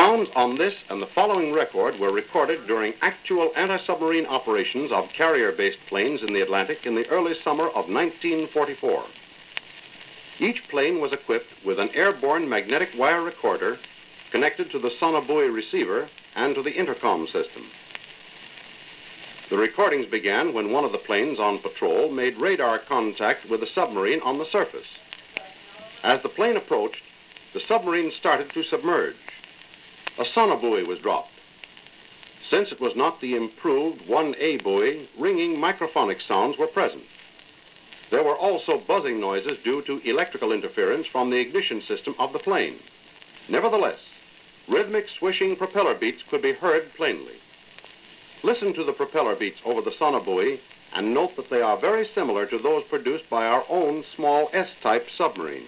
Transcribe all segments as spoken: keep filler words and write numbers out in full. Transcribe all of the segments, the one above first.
sounds on this and the following record were recorded during actual anti-submarine operations of carrier-based planes in the Atlantic in the early summer of nineteen forty-four. Each plane was equipped with an airborne magnetic wire recorder connected to the sonobuoy receiver and to the intercom system. The recordings began when one of the planes on patrol made radar contact with the submarine on the surface. As the plane approached, the submarine started to submerge. A sonobuoy was dropped. Since it was not the improved one A buoy, ringing microphonic sounds were present. There were also buzzing noises due to electrical interference from the ignition system of the plane. Nevertheless, rhythmic swishing propeller beats could be heard plainly. Listen to the propeller beats over the sonobuoy and note that they are very similar to those produced by our own small S-type submarines.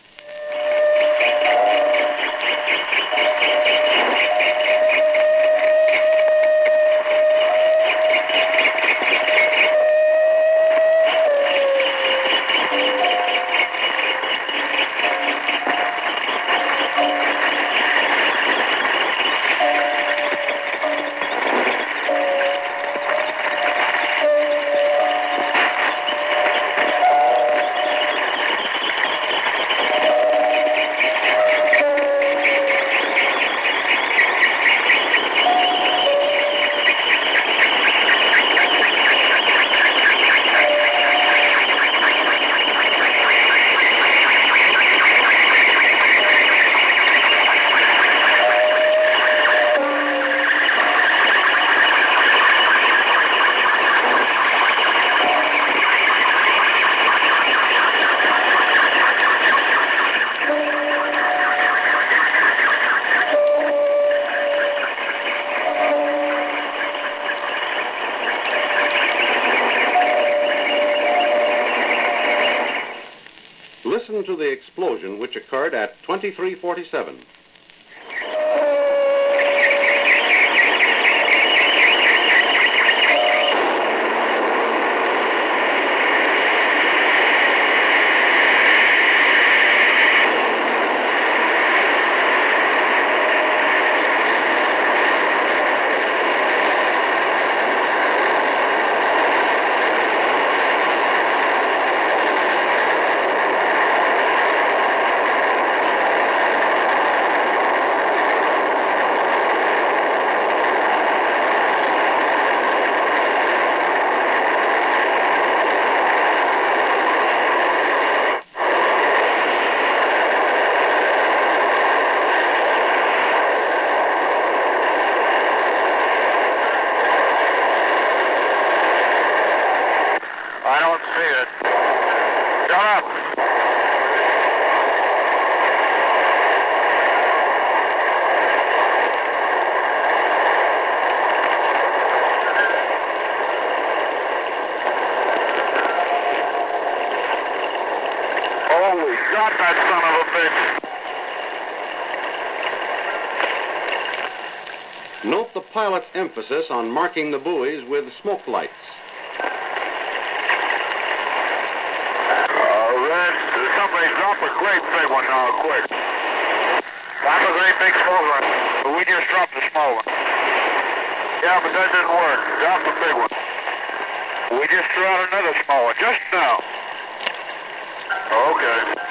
Listen to the explosion which occurred at twenty-three forty-seven. I don't see it. Shut up. Holy God, that son of a bitch. Note the pilot's emphasis on marking the buoys with smoke lights. Somebody drop a great big one now, quick. That was a big small one, but we just dropped a small one. Yeah, but that didn't work. Drop the big one. We just threw out another small one, just now. Okay.